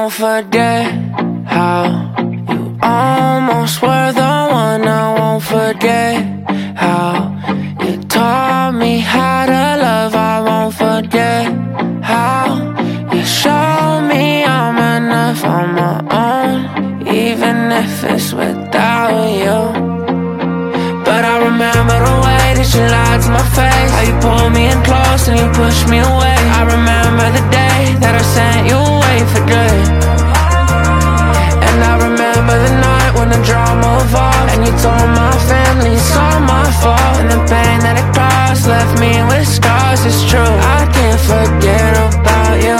won't forget how you almost were the one. I won't forget how you taught me how to love. I won't forget how you showed me I'm enough on my own, even if it's without you. But I remember the way that you lied to my face, how you pulled me in close and you pushed me away. I remember the day that I sent you away for good. And I remember the night when the drama evolved and you told my family it's all my fault. And the pain that it caused left me with scars, it's true. I can't forget about you.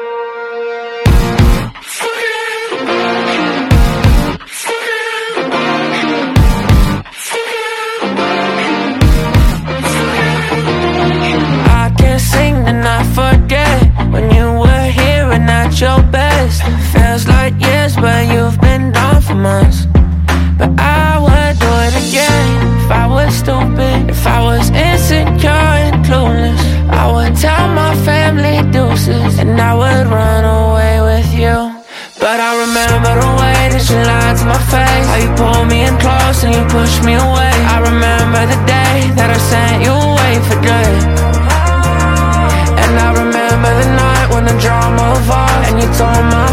Your best feels like years, but you've been gone for months. But I would do it again if I was stupid, if I was insecure and clueless. I would tell my family deuces and I would run away with you. But I remember the way that you lied to my face, how you pulled me in close and you pushed me away. I remember the day that I sent you away for good. And I remember the night when the drama evolved and you told my